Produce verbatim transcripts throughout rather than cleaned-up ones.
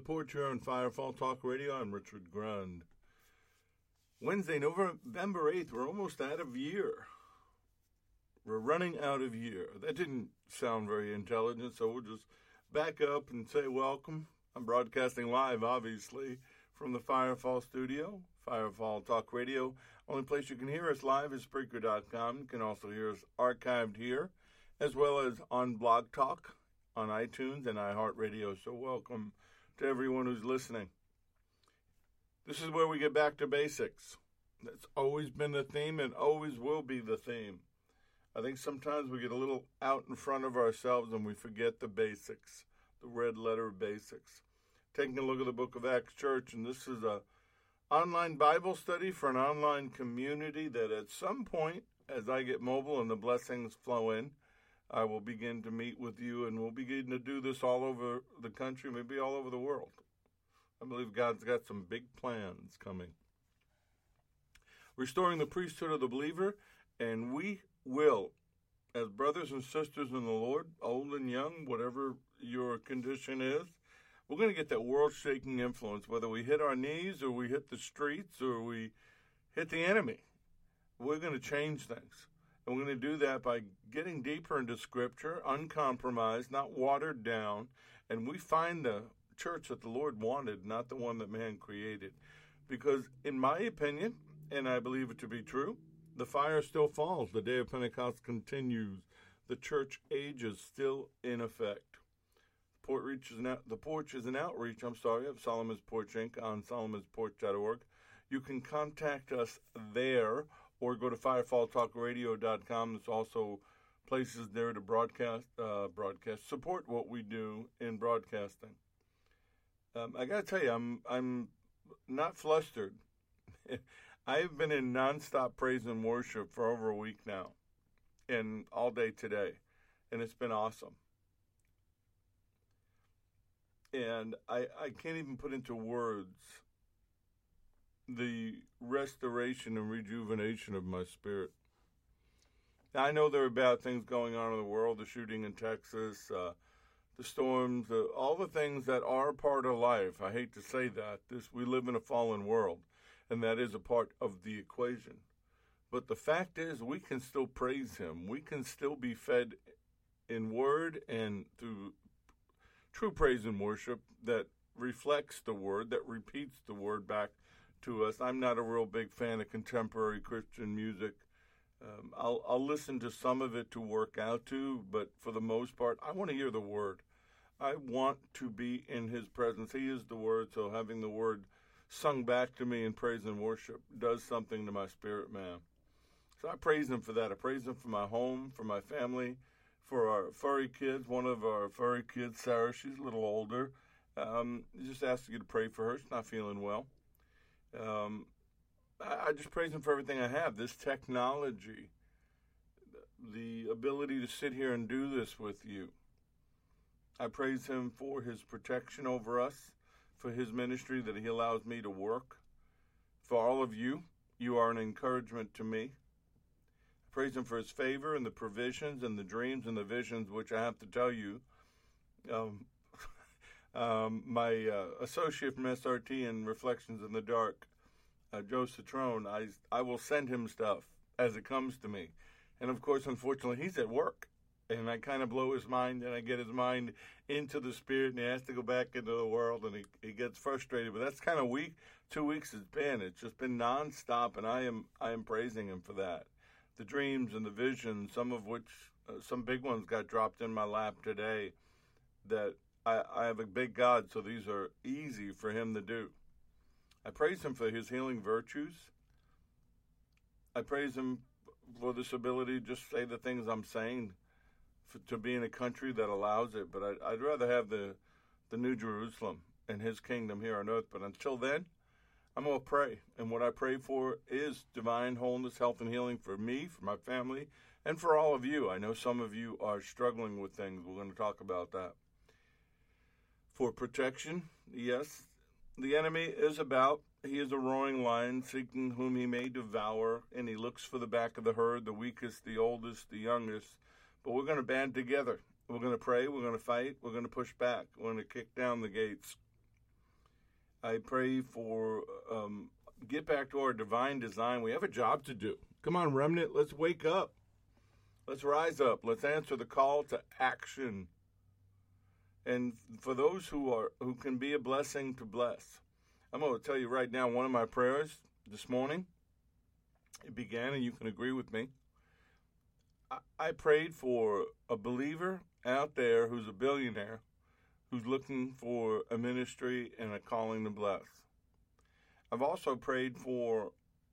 Porch here on Firefall Talk Radio. I'm Richard Grund. Wednesday, November eighth, we're almost out of year. We're running out of year. That didn't sound very intelligent, so we'll just back up and say welcome. I'm broadcasting live, obviously, from the Firefall studio, Firefall Talk Radio. Only place you can hear us live is Spreaker dot com. You can also hear us archived here, as well as on Blog Talk, on iTunes and iHeartRadio. So welcome to everyone who's listening. This is where we get back to basics. That's always been the theme and always will be the theme. I think sometimes we get a little out in front of ourselves and we forget the basics, the red letter basics. Taking a look at the book of Acts Church, and this is a online Bible study for an online community that at some point, as I get mobile and the blessings flow in, I will begin to meet with you, and we'll begin to do this all over the country, maybe all over the world. I believe God's got some big plans coming. Restoring the priesthood of the believer, and we will, as brothers and sisters in the Lord, old and young, whatever your condition is, we're going to get that world-shaking influence, whether we hit our knees or we hit the streets or we hit the enemy. We're going to change things. And we're going to do that by getting deeper into Scripture, uncompromised, not watered down. And we find the church that the Lord wanted, not the one that man created. Because in my opinion, and I believe it to be true, the fire still falls. The day of Pentecost continues. The church age is still in effect. The porch is an, out, the porch is an outreach, I'm sorry, of Solomon's Porch Incorporated on solomons porch dot org. You can contact us there, or go to firefall talk radio dot com. There's also places there to broadcast, uh, broadcast, support what we do in broadcasting. Um, I got to tell you, I'm I'm not flustered. I've been in nonstop praise and worship for over a week now, and all day today, and it's been awesome. And I, I can't even put into words the restoration and rejuvenation of my spirit. Now, I know there are bad things going on in the world, the shooting in Texas, uh, the storms, uh, all the things that are part of life. I hate to say that. This we live in a fallen world, and that is a part of the equation. But the fact is, we can still praise Him. We can still be fed in word and through true praise and worship that reflects the word, that repeats the word back to us. I'm not a real big fan of contemporary Christian music. Um, I'll, I'll listen to some of it to work out to, but for the most part, I want to hear the word. I want to be in His presence. He is the word, so having the word sung back to me in praise and worship does something to my spirit, man. So I praise Him for that. I praise Him for my home, for my family, for our furry kids. One of our furry kids, Sarah, she's a little older. Um, just asked you to pray for her. She's not feeling well. Um, I, I just praise Him for everything I have. This technology, the ability to sit here and do this with you. I praise Him for His protection over us, for His ministry that He allows me to work. For all of you, you are an encouragement to me. I praise Him for His favor and the provisions and the dreams and the visions, which I have to tell you, um, Um, my uh, associate from S R T in Reflections in the Dark, uh, Joe Citrone, I, I will send him stuff as it comes to me. And, of course, unfortunately, he's at work. And I kind of blow his mind, and I get his mind into the spirit, and he has to go back into the world, and he, he gets frustrated. But that's kind of week, two weeks it's been. It's just been nonstop, and I am I am praising Him for that. The dreams and the visions, some of which, uh, some big ones got dropped in my lap today that I, I have a big God, so these are easy for Him to do. I praise Him for His healing virtues. I praise Him for this ability to just say the things I'm saying, for, to be in a country that allows it. But I, I'd rather have the, the New Jerusalem and His kingdom here on earth. But until then, I'm going to pray. And what I pray for is divine wholeness, health, and healing for me, for my family, and for all of you. I know some of you are struggling with things. We're going to talk about that. For protection, yes, the enemy is about. He is a roaring lion, seeking whom he may devour, and he looks for the back of the herd, the weakest, the oldest, the youngest. But we're going to band together. We're going to pray. We're going to fight. We're going to push back. We're going to kick down the gates. I pray for um, get back to our divine design. We have a job to do. Come on, remnant, let's wake up. Let's rise up. Let's answer the call to action. And for those who are who can be a blessing, to bless. I'm going to tell you right now, one of my prayers this morning, it began, and you can agree with me. I, I prayed for a believer out there who's a billionaire, who's looking for a ministry and a calling to bless. I've also prayed for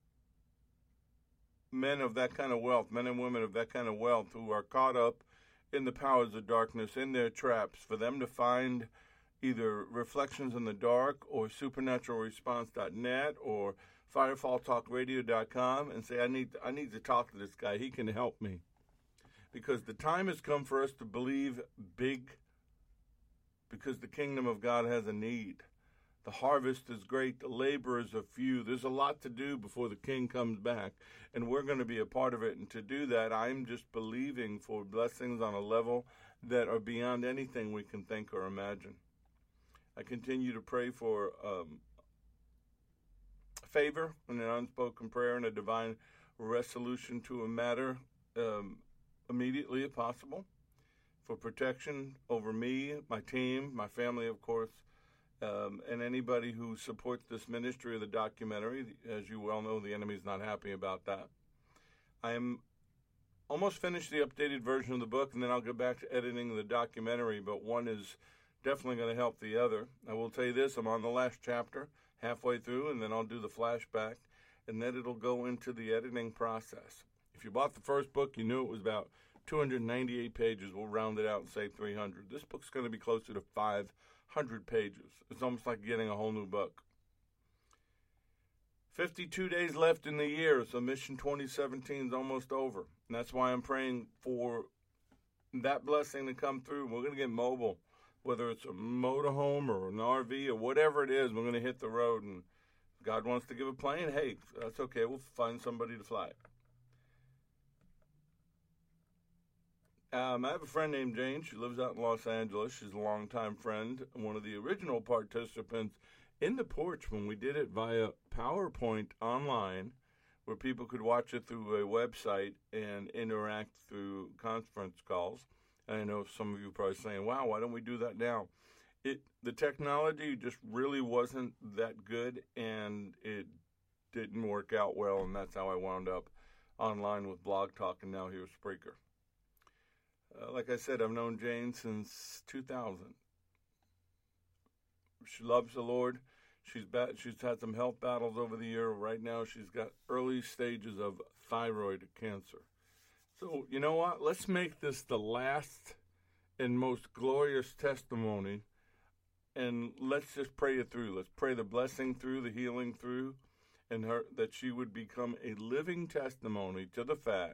men of that kind of wealth, men and women of that kind of wealth who are caught up in the powers of darkness, in their traps, for them to find either Reflections in the Dark or supernatural response dot net or firefall talk radio dot com and say, I need, I need to talk to this guy. He can help me. Because the time has come for us to believe big, because the kingdom of God has a need. The harvest is great. The laborers are few. There's a lot to do before the king comes back, and we're going to be a part of it. And to do that, I'm just believing for blessings on a level that are beyond anything we can think or imagine. I continue to pray for um, favor and an unspoken prayer and a divine resolution to a matter um, immediately if possible, for protection over me, my team, my family, of course, um, and anybody who supports this ministry of the documentary. As you well know, the enemy's not happy about that. I am almost finished the updated version of the book, and then I'll go back to editing the documentary, but one is definitely going to help the other. I will tell you this, I'm on the last chapter, halfway through, and then I'll do the flashback, and then it'll go into the editing process. If you bought the first book, you knew it was about two hundred ninety-eight pages. We'll round it out and say three hundred. This book's going to be closer to five hundred pages. It's almost like getting a whole new book. fifty-two days left in the year, so Mission twenty seventeen is almost over. And that's why I'm praying for that blessing to come through. We're going to get mobile, whether it's a motorhome or an R V or whatever it is. We're going to hit the road, and if God wants to give a plane, hey, that's okay. We'll find somebody to fly it. Um, I have a friend named Jane. She lives out in Los Angeles. She's a longtime friend, one of the original participants in the porch when we did it via PowerPoint online, where people could watch it through a website and interact through conference calls. And I know some of you are probably saying, wow, why don't we do that now? It the technology just really wasn't that good, and it didn't work out well, and that's how I wound up online with Blog Talk and now here with Spreaker. Uh, like I said, I've known Jane since two thousand. She loves the Lord. She's bat- she's had some health battles over the year. Right now, she's got early stages of thyroid cancer. So, you know what? Let's make this the last and most glorious testimony, and let's just pray it through. Let's pray the blessing through, the healing through, and her that she would become a living testimony to the fact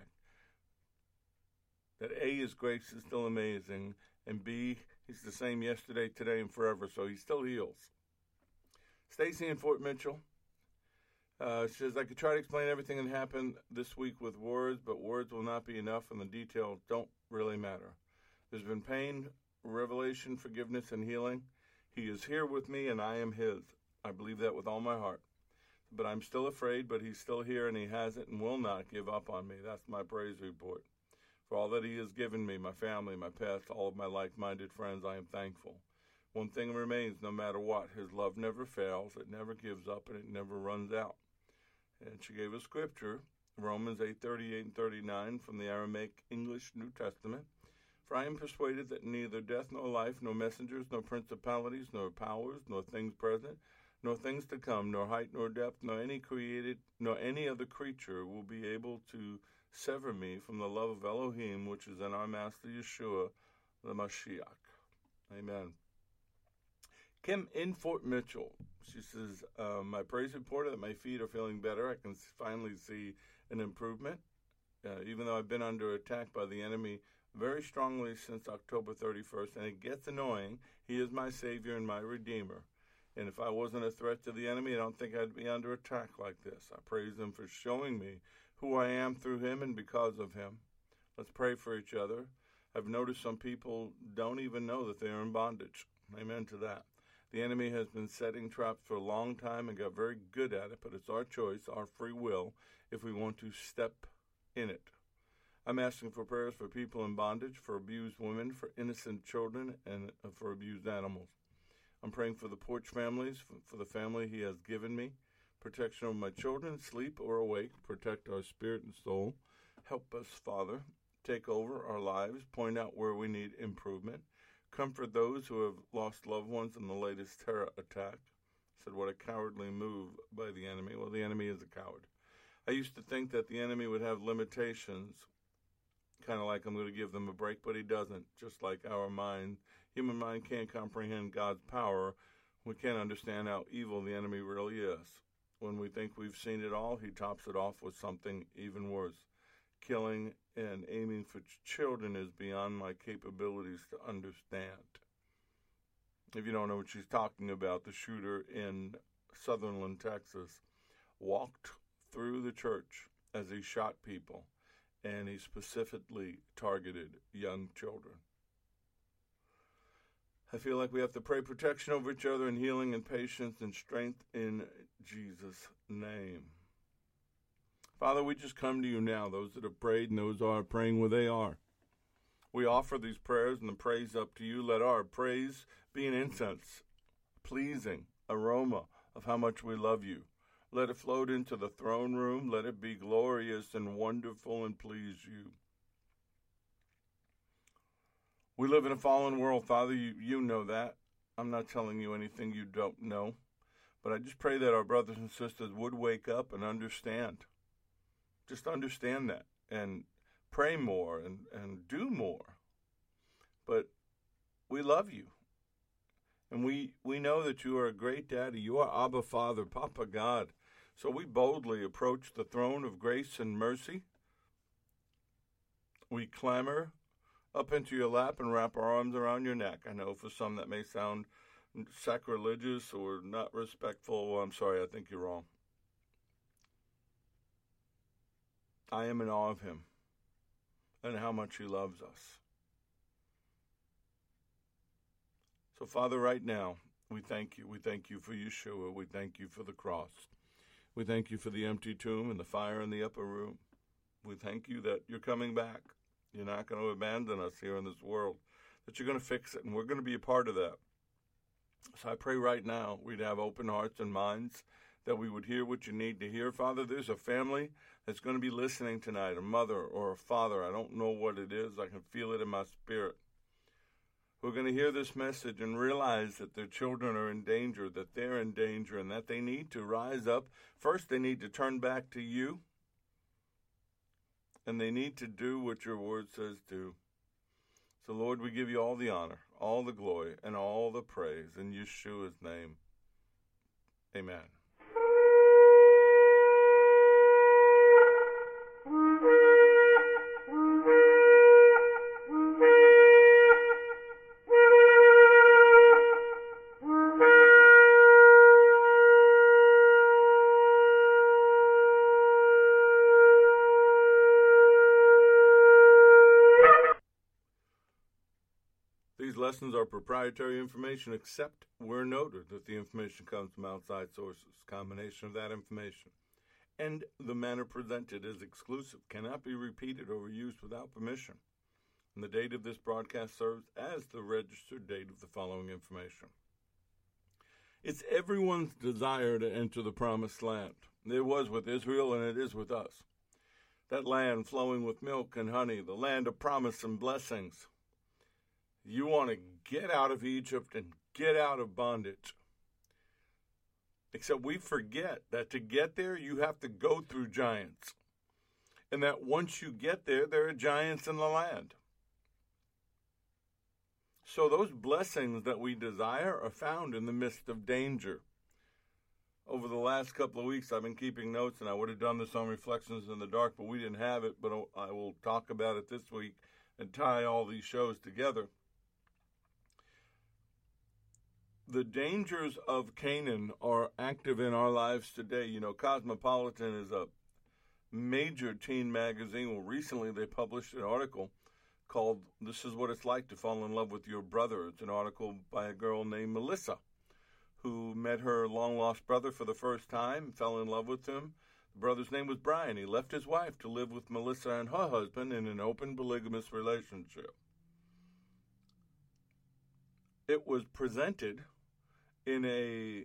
that A, his grace is still amazing, and B, he's the same yesterday, today, and forever, so he still heals. Stacy in Fort Mitchell uh, says, I could try to explain everything that happened this week with words, but words will not be enough, and the details don't really matter. There's been pain, revelation, forgiveness, and healing. He is here with me, and I am his. I believe that with all my heart. But I'm still afraid, but he's still here, and he hasn't and will not give up on me. That's my praise report. For all that he has given me, my family, my past, all of my like-minded friends, I am thankful. One thing remains, no matter what, his love never fails, it never gives up, and it never runs out. And she gave a scripture, Romans eight thirty-eight and thirty-nine, from the Aramaic English New Testament. For I am persuaded that neither death nor life, nor messengers, nor principalities, nor powers, nor things present, nor things to come, nor height, nor depth, nor any created, nor any other creature will be able to sever me from the love of Elohim, which is in our Master Yeshua, the Mashiach. Amen. Kim in Fort Mitchell, she says, uh, my praise report that my feet are feeling better. I can finally see an improvement, uh, even though I've been under attack by the enemy very strongly since October thirty-first, and it gets annoying. He is my Savior and my Redeemer. And if I wasn't a threat to the enemy, I don't think I'd be under attack like this. I praise him for showing me who I am through him and because of him. Let's pray for each other. I've noticed some people don't even know that they're in bondage. Amen to that. The enemy has been setting traps for a long time and got very good at it, but it's our choice, our free will, if we want to step in it. I'm asking for prayers for people in bondage, for abused women, for innocent children, and for abused animals. I'm praying for the Porch families, for the family he has given me, protection of my children, sleep or awake, protect our spirit and soul. Help us, Father, take over our lives, point out where we need improvement, comfort those who have lost loved ones in the latest terror attack. I said, what a cowardly move by the enemy. Well, the enemy is a coward. I used to think that the enemy would have limitations, kind of like I'm going to give them a break, but he doesn't. Just like our mind, human mind can't comprehend God's power. We can't understand how evil the enemy really is. When we think we've seen it all, he tops it off with something even worse. Killing and aiming for ch- children is beyond my capabilities to understand. If you don't know what she's talking about, the shooter in Sutherland, Texas, walked through the church as he shot people, and he specifically targeted young children. I feel like we have to pray protection over each other and healing and patience and strength in Jesus' name. Father, we just come to you now, those that have prayed and those who are praying where they are. We offer these prayers and the praise up to you. Let our praise be an incense, pleasing aroma of how much we love you. Let it float into the throne room. Let it be glorious and wonderful and please you. We live in a fallen world, Father. You, you know that. I'm not telling you anything you don't know. But I just pray that our brothers and sisters would wake up and understand. Just understand that and pray more and, and do more. But we love you. And we, we know that you are a great daddy. You are Abba Father, Papa God. So we boldly approach the throne of grace and mercy. We clamber up into your lap and wrap our arms around your neck. I know for some that may sound sacrilegious or not respectful. Well, I'm sorry, I think you're wrong. I am in awe of him and how much he loves us. So, Father, right now, we thank you. We thank you for Yeshua. We thank you for the cross. We thank you for the empty tomb and the fire in the upper room. We thank you that you're coming back. You're not going to abandon us here in this world, that you're going to fix it, and we're going to be a part of that. So I pray right now we'd have open hearts and minds, that we would hear what you need to hear. Father, there's a family that's going to be listening tonight, a mother or a father. I don't know what it is. I can feel it in my spirit. Who are going to hear this message and realize that their children are in danger, that they're in danger, and that they need to rise up. First, they need to turn back to you, and they need to do what your word says do. So, Lord, we give you all the honor, all the glory, and all the praise in Yeshua's name. Amen. These lessons are proprietary information, except where noted that the information comes from outside sources. Combination of that information and the manner presented is exclusive, cannot be repeated or used without permission. And the date of this broadcast serves as the registered date of the following information. It's everyone's desire to enter the promised land. It was with Israel, and it is with us. That land flowing with milk and honey, the land of promise and blessings. You want to get out of Egypt and get out of bondage. Except we forget that to get there, you have to go through giants. And that once you get there, there are giants in the land. So those blessings that we desire are found in the midst of danger. Over the last couple of weeks, I've been keeping notes, and I would have done this on Reflections in the Dark, but we didn't have it. But I will talk about it this week and tie all these shows together. The dangers of Canaan are active in our lives today. You know, Cosmopolitan is a major teen magazine. Well, recently they published an article called This Is What It's Like to Fall in Love with Your Brother. It's an article by a girl named Melissa. who met her long-lost brother for the first time, fell in love with him. The brother's name was Brian. He left his wife to live with Melissa and her husband in an open polygamous relationship. It was presented in a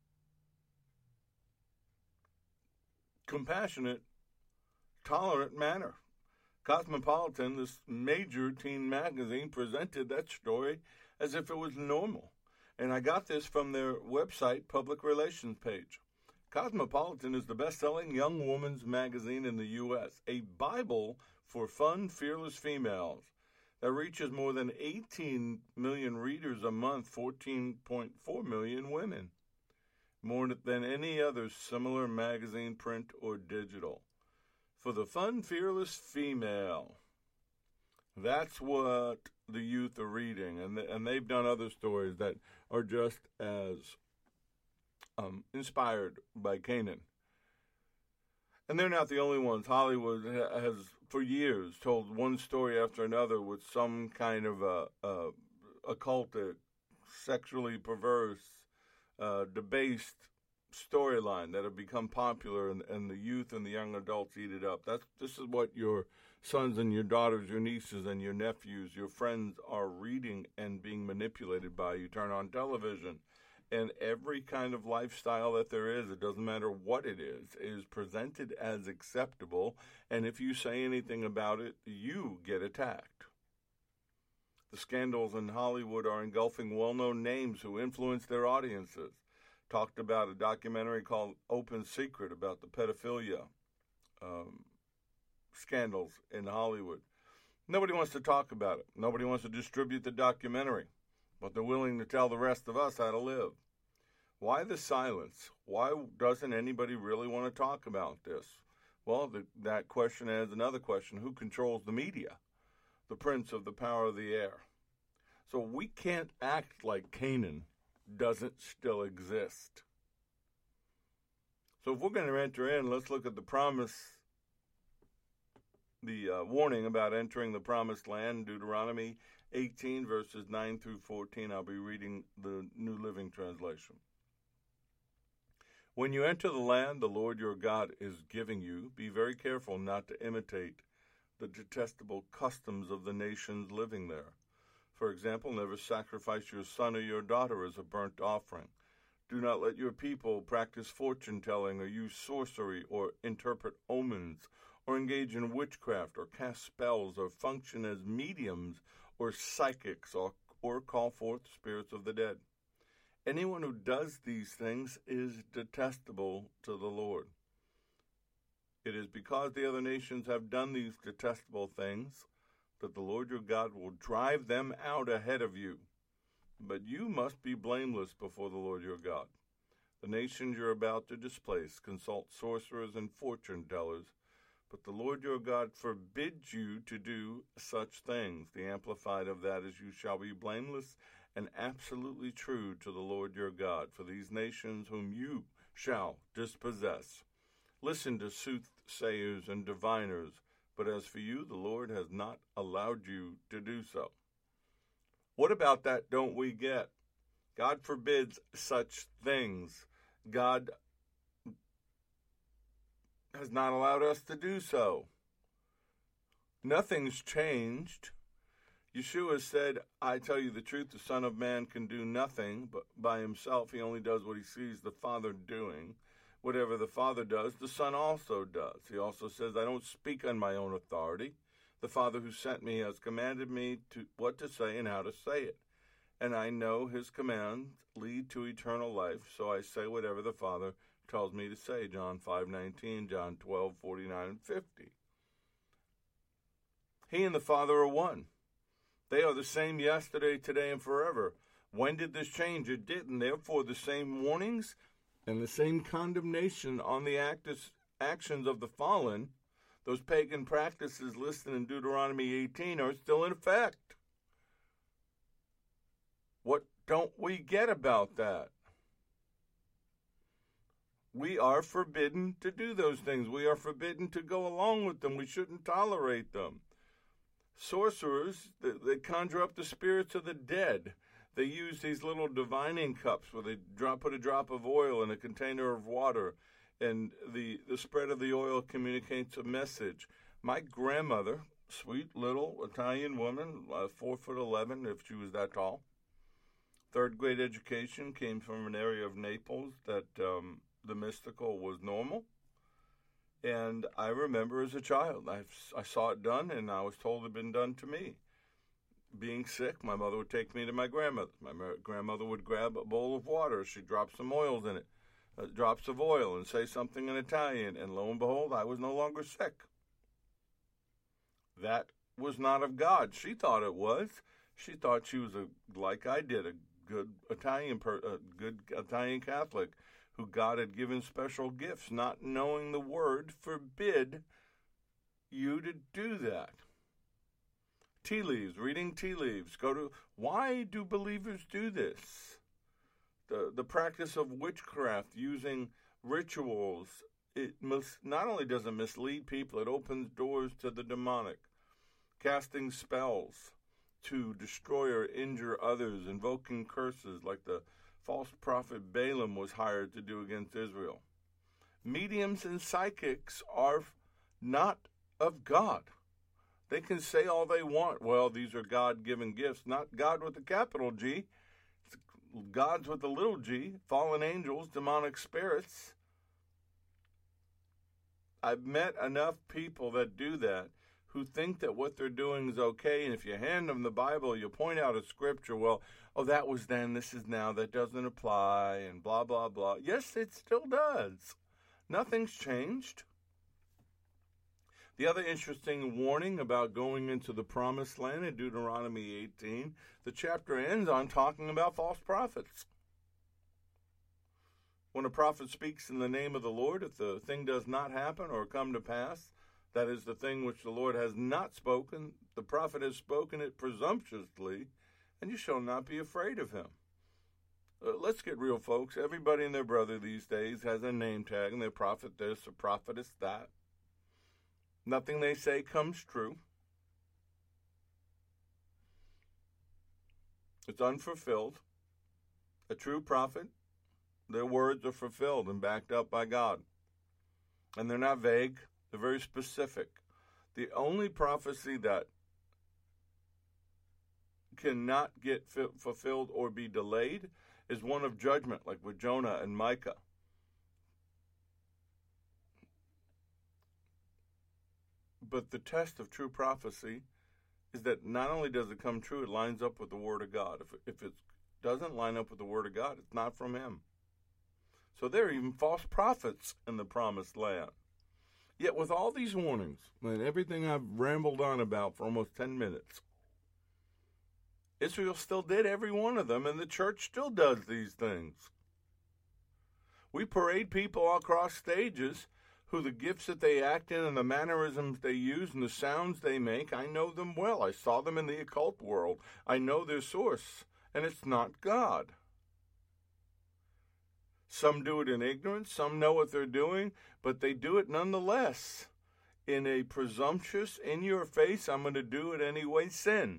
compassionate, tolerant manner. Cosmopolitan, this major teen magazine, presented that story as if it was normal. And I got this from their website public relations page. Cosmopolitan is the best-selling young woman's magazine in the U S, a Bible for fun, fearless females that reaches more than eighteen million readers a month, fourteen point four million women, more than any other similar magazine, print or digital. For the fun, fearless female. That's what the youth are reading, and and they've done other stories that are just as um, inspired by Canaan. And they're not the only ones. Hollywood has, for years, told one story after another with some kind of a, a occultic, sexually perverse, uh, debased storyline that have become popular, and, and the youth and the young adults eat it up. That's this is what your sons and your daughters, your nieces and your nephews, your friends are reading and being manipulated by. You turn on television, and every kind of lifestyle that there is, it doesn't matter what it is, is presented as acceptable, and if you say anything about it, you get attacked. The scandals in Hollywood are engulfing well-known names who influence their audiences. Talked about a documentary called Open Secret about the pedophilia um, scandals in Hollywood. Nobody wants to talk about it. Nobody wants to distribute the documentary, but they're willing to tell the rest of us how to live. Why the silence? Why doesn't anybody really want to talk about this? Well, the, that question adds another question. Who controls the media? The prince of the power of the air. So we can't act like Canaan doesn't still exist. So if we're going to enter in, let's look at the promise, the uh, warning about entering the promised land, Deuteronomy eighteen, verses nine through fourteen. I'll be reading the New Living Translation. When you enter the land the Lord your God is giving you, be very careful not to imitate the detestable customs of the nations living there. For example, never sacrifice your son or your daughter as a burnt offering. Do not let your people practice fortune-telling or use sorcery or interpret omens or engage in witchcraft or cast spells or function as mediums or psychics or, or call forth spirits of the dead. Anyone who does these things is detestable to the Lord. It is because the other nations have done these detestable things that the Lord your God will drive them out ahead of you. But you must be blameless before the Lord your God. The nations you're about to displace consult sorcerers and fortune-tellers, but the Lord your God forbids you to do such things. The amplified of that is, you shall be blameless and absolutely true to the Lord your God, for these nations whom you shall dispossess. Listen to soothsayers and diviners, but as for you, the Lord has not allowed you to do so. What about that don't we get? God forbids such things. God has not allowed us to do so. Nothing's changed. Yeshua said, I tell you the truth, the Son of Man can do nothing but by himself. He only does what he sees the Father doing. Whatever the Father does, the Son also does. He also says, I don't speak on my own authority. The Father who sent me has commanded me to what to say and how to say it. And I know his commands lead to eternal life, so I say whatever the Father tells me to say. John five nineteen, John twelve forty-nine and fifty. He and the Father are one. They are the same yesterday, today, and forever. When did this change? It didn't. Therefore, the same warnings and the same condemnation on the actions of the fallen, those pagan practices listed in Deuteronomy eighteen, are still in effect. What don't we get about that? We are forbidden to do those things. We are forbidden to go along with them. We shouldn't tolerate them. Sorcerers, they conjure up the spirits of the dead. They use these little divining cups where they drop, put a drop of oil in a container of water, and the, the spread of the oil communicates a message. My grandmother, sweet little Italian woman, uh, four foot eleven, if she was that tall, third grade education, came from an area of Naples that um, the mystical was normal. And I remember as a child, I, I saw it done, and I was told it had been done to me. Being sick, my mother would take me to my grandmother. My grandmother would grab a bowl of water. She'd drop some oils in it, uh, drops of oil, and say something in Italian. And lo and behold, I was no longer sick. That was not of God. She thought it was. She thought she was, a like I did, a good Italian, per, a good Italian Catholic who God had given special gifts, not knowing the word forbid you to do that. Tea leaves, reading tea leaves. Go to, why do believers do this? The the practice of witchcraft, using rituals, it must, not only does it mislead people, it opens doors to the demonic. Casting spells to destroy or injure others, invoking curses like the false prophet Balaam was hired to do against Israel. Mediums and psychics are not of God. They can say all they want. Well, these are God-given gifts. Not God with a capital G. It's gods with a little g. Fallen angels, demonic spirits. I've met enough people that do that who think that what they're doing is okay. And if you hand them the Bible, you point out a scripture. Well, oh, that was then, this is now. That doesn't apply, and blah, blah, blah. Yes, it still does. Nothing's changed. The other interesting warning about going into the promised land in Deuteronomy eighteen, the chapter ends on talking about false prophets. When a prophet speaks in the name of the Lord, if the thing does not happen or come to pass, that is the thing which the Lord has not spoken, the prophet has spoken it presumptuously, and you shall not be afraid of him. Uh, let's get real, folks. Everybody and their brother these days has a name tag, and they're prophet this or prophetess that. Nothing they say comes true. It's unfulfilled. A true prophet, their words are fulfilled and backed up by God. And they're not vague. They're very specific. The only prophecy that cannot get f- fulfilled or be delayed is one of judgment, like with Jonah and Micah. But the test of true prophecy is that not only does it come true, it lines up with the Word of God. If, if it doesn't line up with the Word of God, it's not from Him. So there are even false prophets in the promised land. Yet with all these warnings and everything I've rambled on about for almost ten minutes, Israel still did every one of them, and the church still does these things. We parade people across stages who the gifts that they act in and the mannerisms they use and the sounds they make, I know them well. I saw them in the occult world. I know their source, and it's not God. Some do it in ignorance, some know what they're doing, but they do it nonetheless in a presumptuous, in-your-face, I'm going to do it anyway, sin.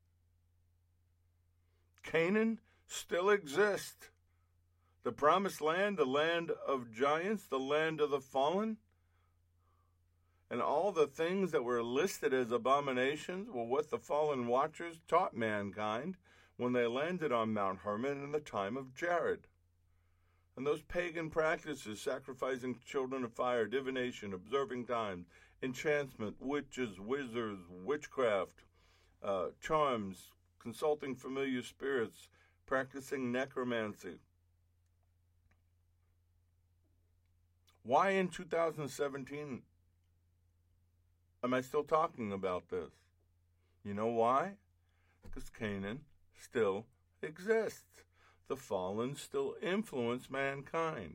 Canaan still exists. The promised land, the land of giants, the land of the fallen, and all the things that were listed as abominations were what the fallen watchers taught mankind when they landed on Mount Hermon in the time of Jared. And those pagan practices, sacrificing children of fire, divination, observing times, enchantment, witches, wizards, witchcraft, uh, charms, consulting familiar spirits, practicing necromancy. Why in two thousand seventeen am I still talking about this? You know why? Because Canaan still exists. The fallen still influence mankind.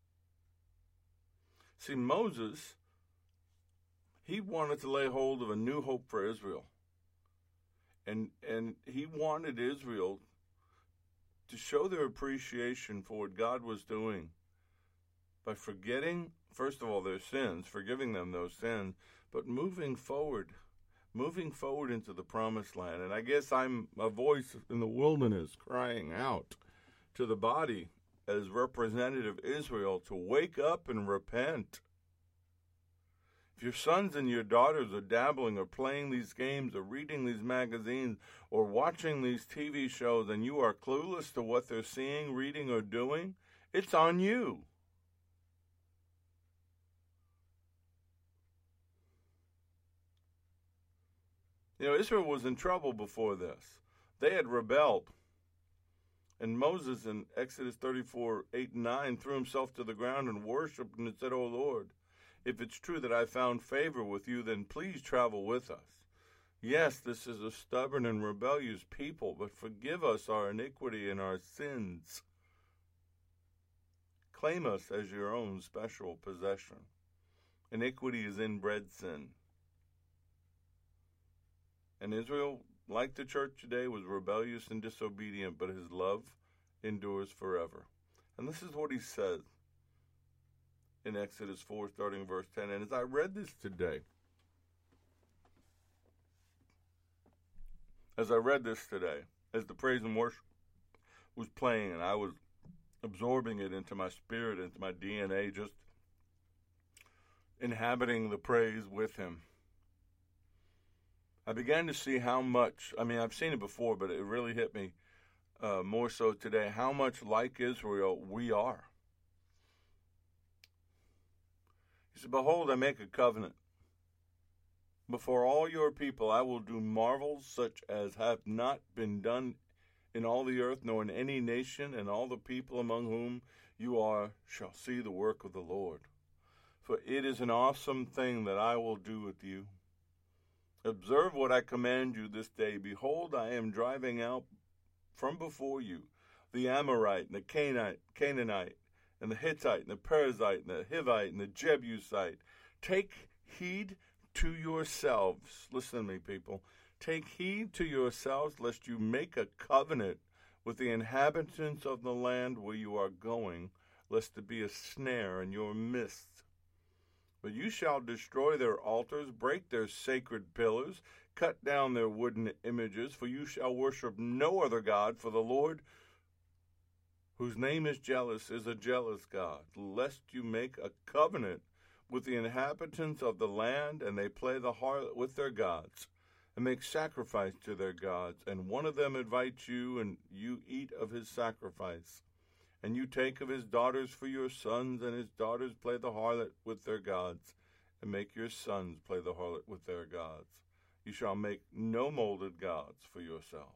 See, Moses, he wanted to lay hold of a new hope for Israel. And, and he wanted Israel to show their appreciation for what God was doing by forgetting, first of all, their sins, forgiving them those sins, but moving forward moving forward into the promised land. And I guess I'm a voice in the wilderness crying out to the body as representative Israel to wake up and repent. If your sons and your daughters are dabbling or playing these games or reading these magazines or watching these T V shows and you are clueless to what they're seeing, reading, or doing, it's on you. You know, Israel was in trouble before this. They had rebelled. And Moses in Exodus thirty-four, eight and nine threw himself to the ground and worshipped and said, "O Lord, if it's true that I found favor with you, then please travel with us. Yes, this is a stubborn and rebellious people, but forgive us our iniquity and our sins. Claim us as your own special possession." Iniquity is inbred sin. And Israel, like the church today, was rebellious and disobedient, but his love endures forever. And this is what he says in Exodus four, starting verse ten. And as I read this today, as I read this today, as the praise and worship was playing, and I was absorbing it into my spirit, into my D N A, just inhabiting the praise with him, I began to see how much, I mean, I've seen it before, but it really hit me uh, more so today, how much like Israel we are. He said, "Behold, I make a covenant. Before all your people I will do marvels such as have not been done in all the earth, nor in any nation, and all the people among whom you are shall see the work of the Lord. For it is an awesome thing that I will do with you. Observe what I command you this day. Behold, I am driving out from before you the Amorite, and the Canaanite, Canaanite, and the Hittite, and the Perizzite, and the Hivite, and the Jebusite. Take heed to yourselves." Listen to me, people. "Take heed to yourselves, lest you make a covenant with the inhabitants of the land where you are going, lest there be a snare in your midst. But you shall destroy their altars, break their sacred pillars, cut down their wooden images, for you shall worship no other God, for the Lord, whose name is jealous, is a jealous God, lest you make a covenant with the inhabitants of the land, and they play the harlot with their gods, and make sacrifice to their gods, and one of them invites you, and you eat of his sacrifice. And you take of his daughters for your sons, and his daughters play the harlot with their gods, and make your sons play the harlot with their gods. You shall make no molded gods for yourselves."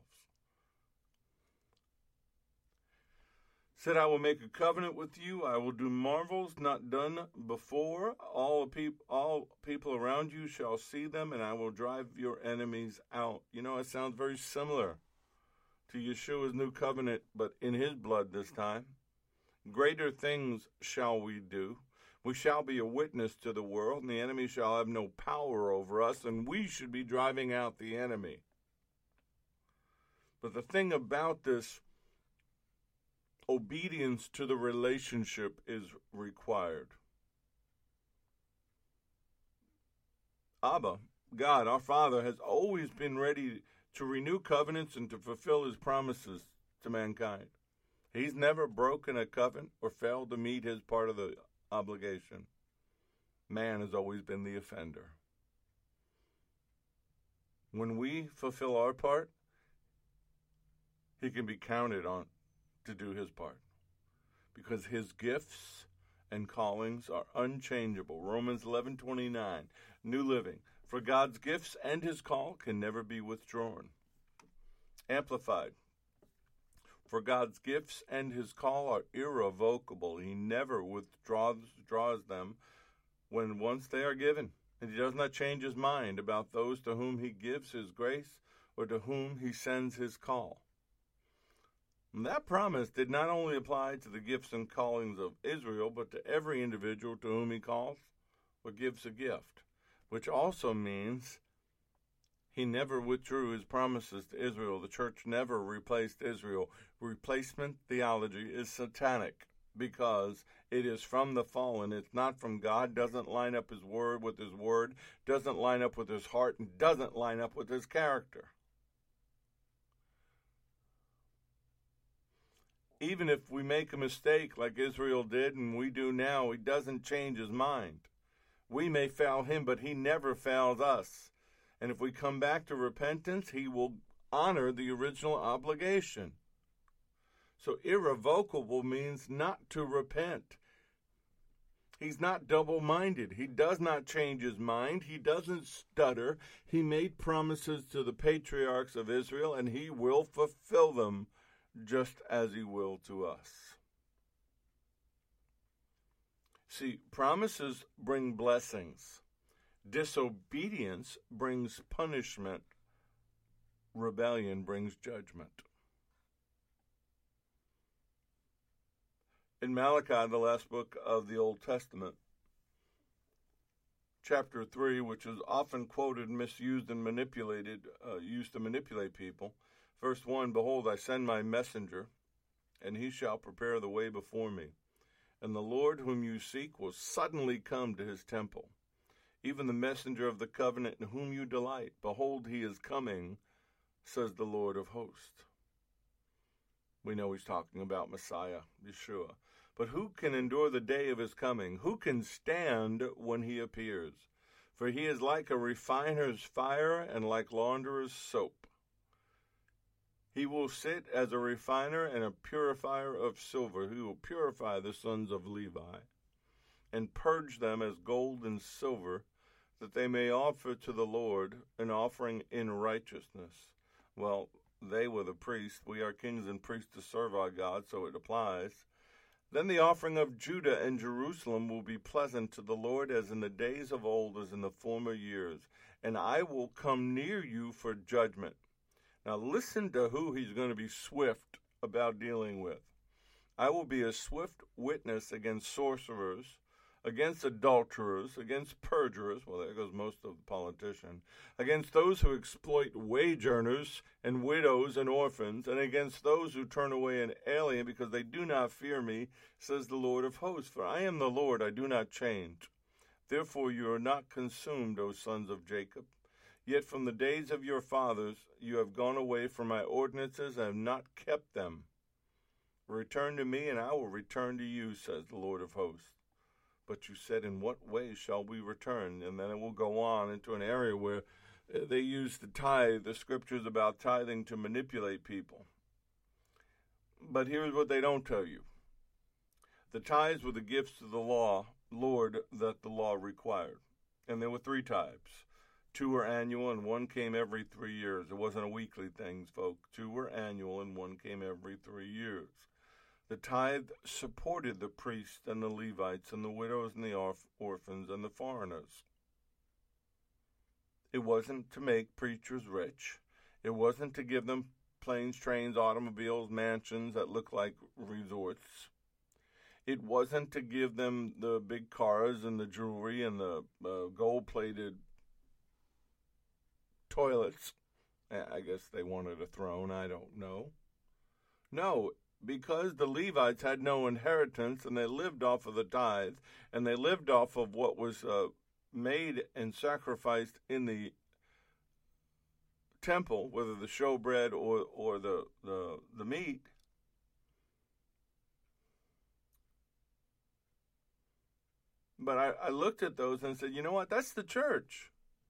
Said, "I will make a covenant with you. I will do marvels not done before. All people, all people around you shall see them, and I will drive your enemies out." You know, it sounds very similar to Yeshua's new covenant, but in his blood this time. "Greater things shall we do. We shall be a witness to the world, and the enemy shall have no power over us, and we should be driving out the enemy." But the thing about this, obedience to the relationship is required. Abba, God, our Father, has always been ready to renew covenants and to fulfill his promises to mankind. He's never broken a covenant or failed to meet his part of the obligation. Man has always been the offender. When we fulfill our part, he can be counted on to do his part, because his gifts and callings are unchangeable. Romans eleven twenty-nine, New Living. "For God's gifts and his call can never be withdrawn." Amplified. "For God's gifts and his call are irrevocable. He never withdraws draws them when once they are given. And he does not change his mind about those to whom he gives his grace or to whom he sends his call." And that promise did not only apply to the gifts and callings of Israel, but to every individual to whom he calls or gives a gift, which also means he never withdrew his promises to Israel. The church never replaced Israel. Replacement theology is satanic. because it is from the fallen. It's not from God, doesn't line up his word with his word, doesn't line up with his heart, and doesn't line up with his character. Even if we make a mistake like Israel did and we do now, he doesn't change his mind. We may fail him, but he never fails us. And if we come back to repentance, he will honor the original obligation. So irrevocable means not to repent. He's not double-minded. He does not change his mind. He doesn't stutter. He made promises to the patriarchs of Israel, and he will fulfill them just as he will to us. See, promises bring blessings. Disobedience brings punishment. Rebellion brings judgment. In Malachi, the last book of the Old Testament, chapter three, which is often quoted, misused, and manipulated, uh, used to manipulate people, verse one, behold, I send my messenger, and he shall prepare the way before me. And the Lord whom you seek will suddenly come to his temple, even the messenger of the covenant in whom you delight. Behold, he is coming, says the Lord of hosts. We know he's talking about Messiah, Yeshua. But who can endure the day of his coming? Who can stand when he appears? For he is like a refiner's fire and like launderer's soap. He will sit as a refiner and a purifier of silver. He will purify the sons of Levi and purge them as gold and silver, that they may offer to the Lord an offering in righteousness. Well, they were the priests. We are kings and priests to serve our God, so it applies. Then the offering of Judah and Jerusalem will be pleasant to the Lord, as in the days of old, as in the former years. And I will come near you for judgment. Now listen to who he's going to be swift about dealing with. I will be a swift witness against sorcerers, against adulterers, against perjurers, well, there goes most of the politicians, against those who exploit wage earners and widows and orphans, and against those who turn away an alien because they do not fear me, says the Lord of hosts. For I am the Lord, I do not change. Therefore you are not consumed, O sons of Jacob. Yet from the days of your fathers you have gone away from my ordinances and have not kept them. Return to me, and I will return to you, says the Lord of hosts. But you said, in what way shall we return? And then it will go on into an area where they use the tithe, the scriptures about tithing, to manipulate people. But here's what they don't tell you. The tithes were the gifts to the law, Lord, that the law required. And there were three types. Two were annual and one came every three years. It wasn't a weekly thing, folks. Two were annual and one came every three years. The tithe supported the priests and the Levites and the widows and the orph- orphans and the foreigners. It wasn't to make preachers rich. It wasn't to give them planes, trains, automobiles, mansions that look like resorts. It wasn't to give them the big cars and the jewelry and the uh, gold-plated toilets. I guess they wanted a throne, I don't know. No, because the Levites had no inheritance and they lived off of the tithe and they lived off of what was uh, made and sacrificed in the temple, whether the showbread or, or the, the, the meat. But I, I looked at those and said, you know what, that's the church.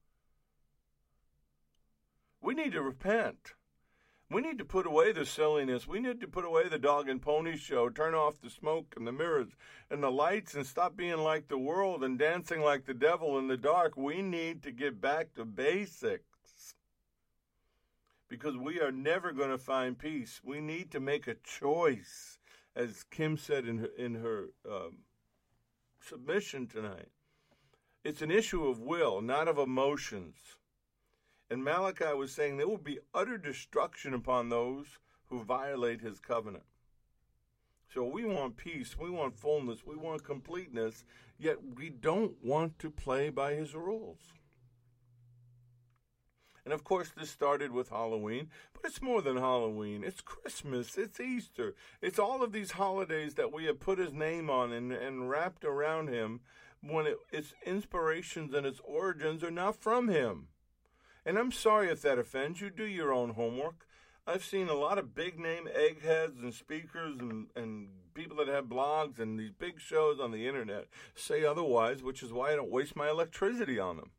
We need to repent. We need to put away the silliness. We need to put away the dog and pony show, turn off the smoke and the mirrors and the lights and stop being like the world and dancing like the devil in the dark. We need to get back to basics because we are never going to find peace. We need to make a choice, as Kim said in her, in her um, submission tonight. It's an issue of will, not of emotions. And Malachi was saying there will be utter destruction upon those who violate his covenant. So we want peace, we want fullness, we want completeness, yet we don't want to play by his rules. And of course, this started with Halloween, but it's more than Halloween. It's Christmas, it's Easter, it's all of these holidays that we have put his name on and, and wrapped around him when it, its inspirations and its origins are not from him. And I'm sorry if that offends you. Do your own homework. I've seen a lot of big-name eggheads and speakers and, and people that have blogs and these big shows on the internet say otherwise, which is why I don't waste my electricity on them.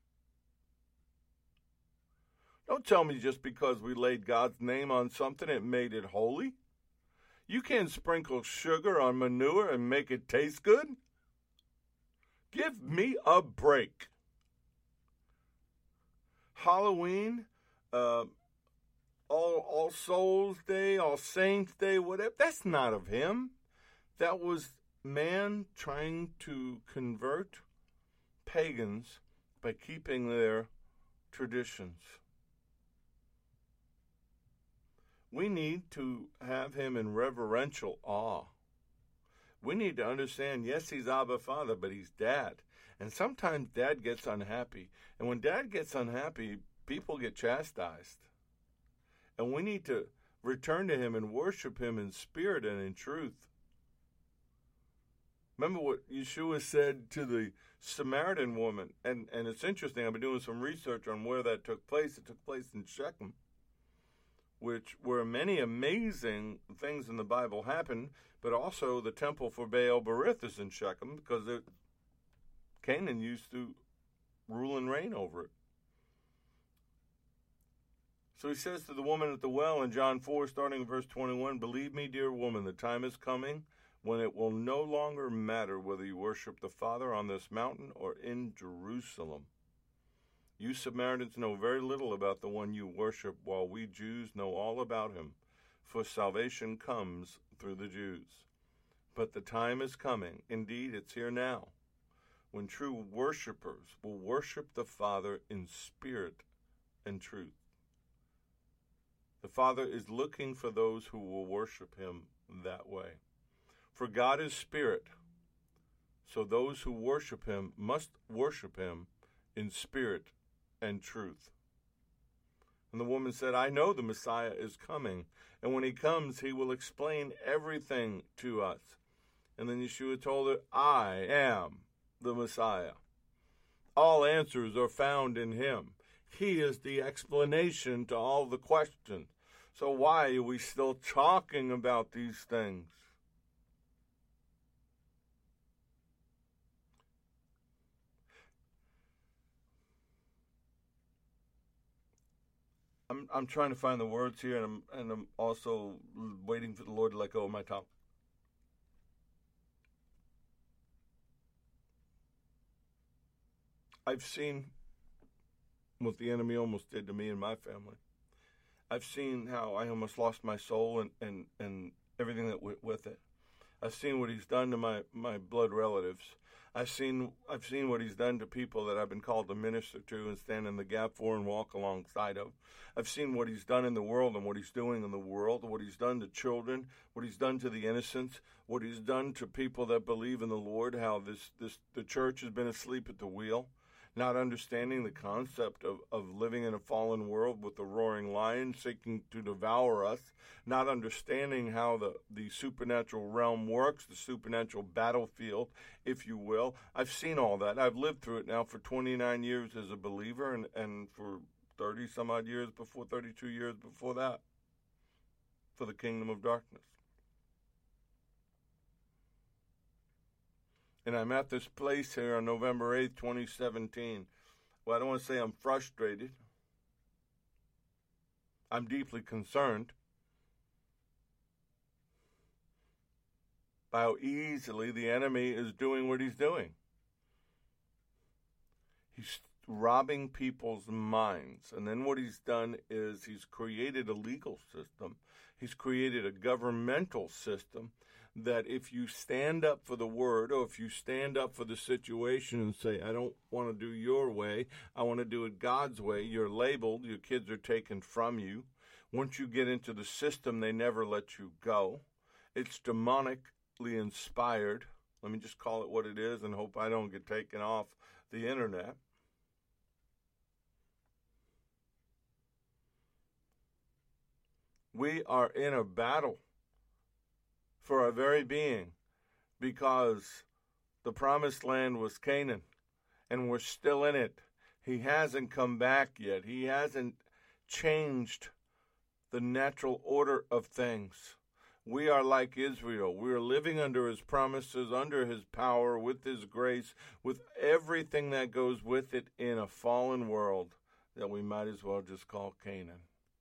Don't tell me just because we laid God's name on something it made it holy. You can't sprinkle sugar on manure and make it taste good. Give me a break. Halloween, uh, all, all Souls Day, All Saints Day, whatever, that's not of him. That was man trying to convert pagans by keeping their traditions. We need to have him in reverential awe. We need to understand, yes, he's Abba Father, but he's Dad. And sometimes Dad gets unhappy. And when Dad gets unhappy, people get chastised. And we need to return to him and worship him in spirit and in truth. Remember what Yeshua said to the Samaritan woman. And, and it's interesting, I've been doing some research on where that took place. It took place in Shechem, which where many amazing things in the Bible happen, but also the temple for Baal Berith is in Shechem because it, Canaan used to rule and reign over it. So he says to the woman at the well in John four, starting in verse twenty-one, "Believe me, dear woman, the time is coming when it will no longer matter whether you worship the Father on this mountain or in Jerusalem. You Samaritans know very little about the one you worship, while we Jews know all about him, for salvation comes through the Jews. But the time is coming, indeed it's here now, when true worshipers will worship the Father in spirit and truth." The Father is looking for those who will worship him that way. For God is spirit, so those who worship him must worship him in spirit and truth. And the woman said, "I know the Messiah is coming, and when he comes, he will explain everything to us." And then Yeshua told her, "I am the Messiah. All answers are found in him. He is the explanation to all the questions. So why are we still talking about these things?" I'm I'm trying to find the words here, and I'm and I'm also waiting for the Lord to let go of my tongue. I've seen what the enemy almost did to me and my family. I've seen how I almost lost my soul and, and, and everything that went with it. I've seen what he's done to my, my blood relatives. I've seen I've seen what he's done to people that I've been called to minister to and stand in the gap for and walk alongside of. I've seen what he's done in the world and what he's doing in the world, what he's done to children, what he's done to the innocents, what he's done to people that believe in the Lord, how this, this the church has been asleep at the wheel, not understanding the concept of, of living in a fallen world with a roaring lion seeking to devour us, not understanding how the, the supernatural realm works, the supernatural battlefield, if you will. I've seen all that. I've lived through it now for twenty-nine years as a believer and, and for thirty some odd years before, thirty-two years before that, for the kingdom of darkness. And I'm at this place here on November eighth, twenty seventeen. Well, I don't want to say I'm frustrated. I'm deeply concerned by how easily the enemy is doing what he's doing. He's robbing people's minds. And then what he's done is he's created a legal system. He's created a governmental system that if you stand up for the word, or if you stand up for the situation and say, I don't want to do your way, I want to do it God's way, you're labeled, your kids are taken from you. Once you get into the system, they never let you go. It's demonically inspired. Let me just call it what it is and hope I don't get taken off the internet. We are in a battle for our very being because the promised land was Canaan, and we're still in it. He hasn't come back yet. He hasn't changed the natural order of things. We are like Israel. We are living under his promises, under his power, with his grace, with everything that goes with it in a fallen world that we might as well just call Canaan.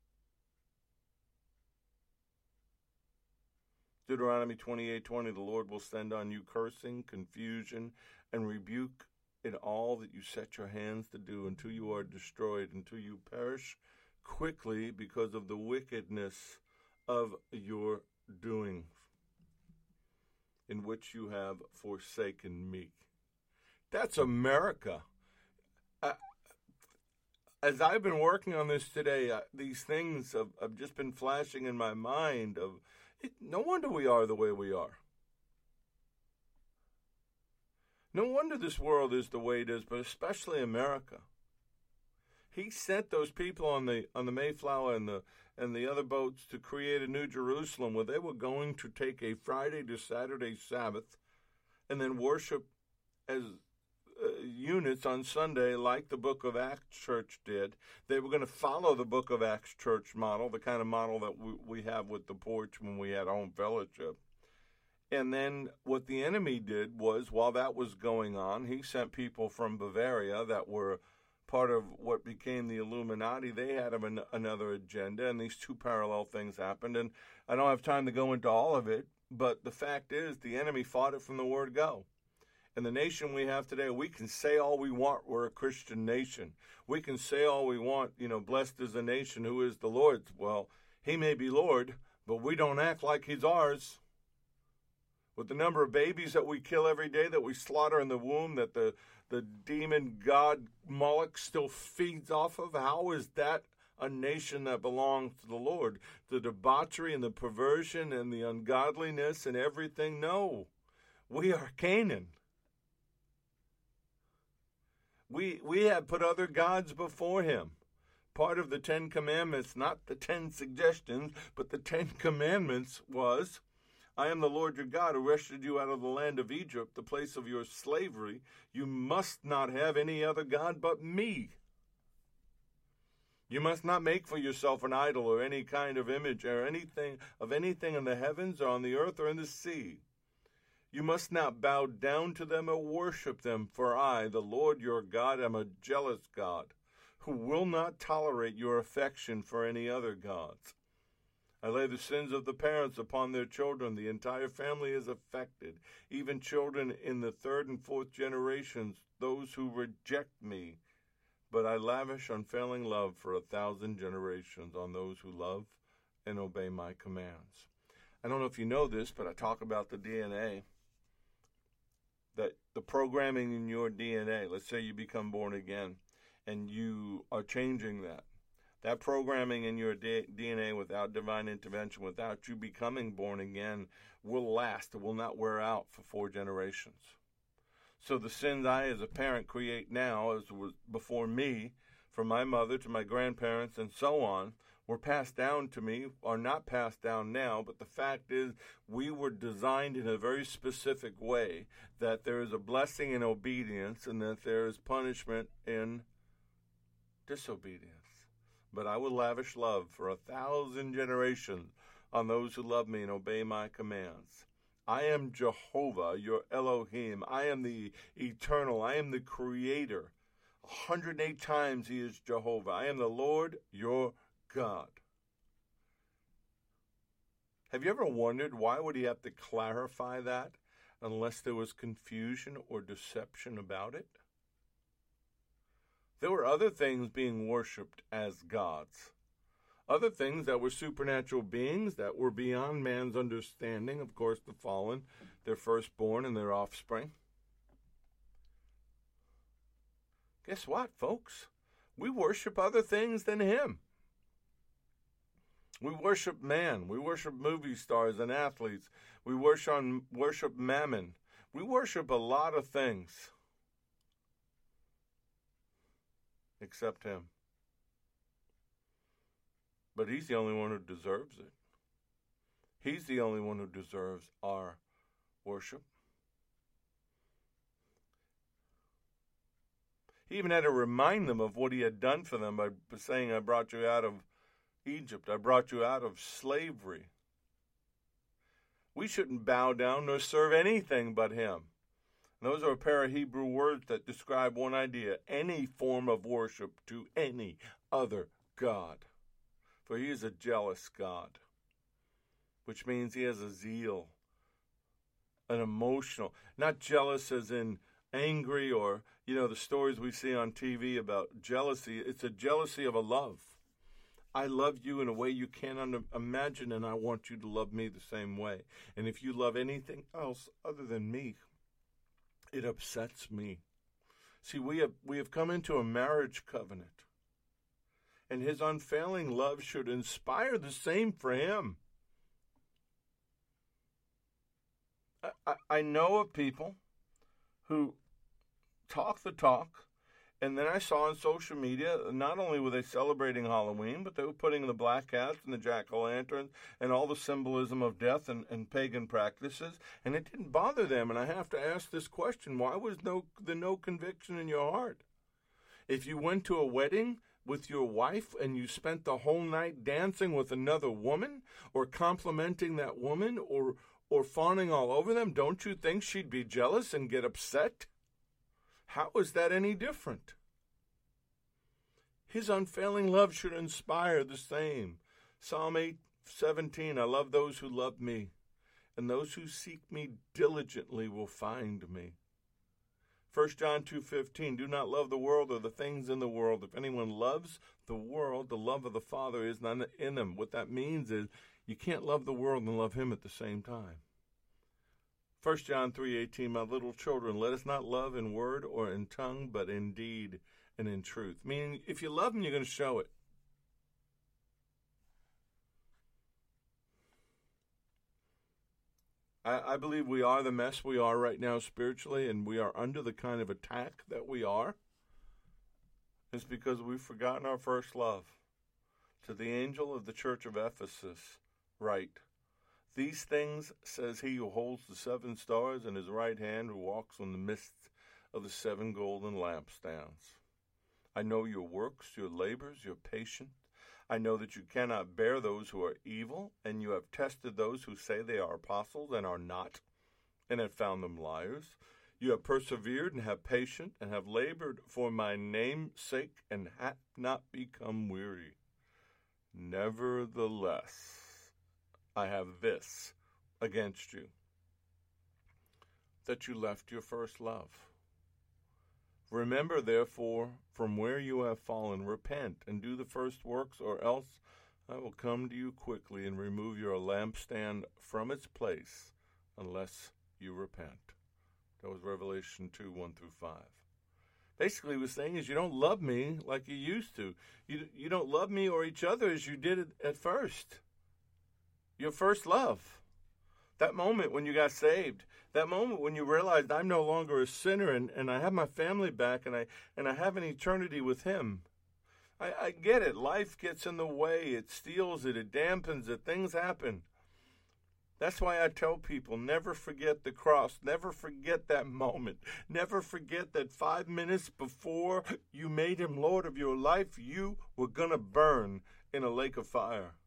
Deuteronomy twenty-eight twenty, the Lord will send on you cursing, confusion, and rebuke in all that you set your hands to do until you are destroyed, until you perish quickly because of the wickedness of your doings, in which you have forsaken me. That's America. Uh, as I've been working on this today, uh, these things have, have just been flashing in my mind of, it, no wonder we are the way we are. No wonder this world is the way it is, but especially America. He sent those people on the on the Mayflower and the and the other boats to create a new Jerusalem where they were going to take a Friday to Saturday Sabbath and then worship as uh, units on Sunday like the Book of Acts Church did. They were going to follow the Book of Acts Church model, the kind of model that we, we have with the porch when we had home fellowship. And then what the enemy did was, while that was going on, he sent people from Bavaria that were part of what became the Illuminati. They had an, another agenda, and these two parallel things happened. And I don't have time to go into all of it, but the fact is the enemy fought it from the word go. And the nation we have today, we can say all we want we're a Christian nation. We can say all we want, you know, blessed is the nation who is the Lord's. Well, he may be Lord, but we don't act like he's ours. With the number of babies that we kill every day, that we slaughter in the womb, that the, the demon god Moloch still feeds off of, how is that a nation that belongs to the Lord? The debauchery and the perversion and the ungodliness and everything? No. We are Canaan. We, we have put other gods before him. Part of the Ten Commandments, not the Ten Suggestions, but the Ten Commandments was, I am the Lord your God who rescued you out of the land of Egypt, the place of your slavery. You must not have any other God but me. You must not make for yourself an idol or any kind of image or anything of anything in the heavens or on the earth or in the sea. You must not bow down to them or worship them, for I, the Lord your God, am a jealous God, who will not tolerate your affection for any other gods. I lay the sins of the parents upon their children. The entire family is affected, even children in the third and fourth generations, those who reject me. But I lavish unfailing love for a thousand generations on those who love and obey my commands. I don't know if you know this, but I talk about the D N A. That the programming in your D N A, let's say you become born again, and you are changing that. That programming in your D N A without divine intervention, without you becoming born again, will last. It will not wear out for four generations. So the sins I as a parent create now, as was before me, from my mother to my grandparents and so on, were passed down to me, are not passed down now, but the fact is we were designed in a very specific way, that there is a blessing in obedience and that there is punishment in disobedience. But I will lavish love for a thousand generations on those who love me and obey my commands. I am Jehovah, your Elohim. I am the eternal. I am the creator. one hundred eight times he is Jehovah. I am the Lord, your God. Have you ever wondered why would he have to clarify that unless there was confusion or deception about it? There were other things being worshipped as gods. Other things that were supernatural beings that were beyond man's understanding. Of course, the fallen, their firstborn and their offspring. Guess what, folks? We worship other things than him. We worship man. We worship movie stars and athletes. We worship, worship mammon. We worship a lot of things except him. But he's the only one who deserves it. He's the only one who deserves our worship. He even had to remind them of what he had done for them by saying, I brought you out of Egypt. I brought you out of slavery. We shouldn't bow down nor serve anything but him. And those are a pair of Hebrew words that describe one idea: any form of worship to any other God. For he is a jealous God, which means he has a zeal, an emotional, not jealous as in angry or, you know, the stories we see on T V about jealousy. It's a jealousy of a love. I love you in a way you can't un- imagine, and I want you to love me the same way. And if you love anything else other than me, it upsets me. See, we have we have come into a marriage covenant, and his unfailing love should inspire the same for him. I, I, I know of people who talk the talk, and then I saw on social media, not only were they celebrating Halloween, but they were putting the black hats and the jack-o'-lanterns and all the symbolism of death and, and pagan practices, and it didn't bother them. And I have to ask this question: why was no there no conviction in your heart? If you went to a wedding with your wife and you spent the whole night dancing with another woman or complimenting that woman or or fawning all over them, don't you think she'd be jealous and get upset? How is that any different? His unfailing love should inspire the same. Psalm eight seventeen, I love those who love me, and those who seek me diligently will find me. First John two fifteen, do not love the world or the things in the world. If anyone loves the world, the love of the Father is not in him. What that means is you can't love the world and love him at the same time. First John three eighteen, my little children, let us not love in word or in tongue, but in deed and in truth. Meaning, if you love him, you're going to show it. I, I believe we are the mess we are right now spiritually, and we are under the kind of attack that we are. It's because we've forgotten our first love. To the angel of the church of Ephesus, write, these things says he who holds the seven stars in his right hand, who walks on the midst of the seven golden lampstands. I know your works, your labors, your patience. I know that you cannot bear those who are evil, and you have tested those who say they are apostles and are not, and have found them liars. You have persevered and have patience, and have labored for my name's sake, and have not become weary. Nevertheless, I have this against you, that you left your first love. Remember, therefore, from where you have fallen, repent and do the first works, or else I will come to you quickly and remove your lampstand from its place, unless you repent. That was Revelation two, one through five. Basically, what he was saying is, you don't love me like you used to. You, you don't love me or each other as you did at first. Your first love. That moment when you got saved. That moment when you realized I'm no longer a sinner and, and I have my family back and I and I have an eternity with him. I, I get it. Life gets in the way. It steals it. It dampens it. Things happen. That's why I tell people, never forget the cross. Never forget that moment. Never forget that five minutes before you made him Lord of your life, you were going to burn in a lake of fire.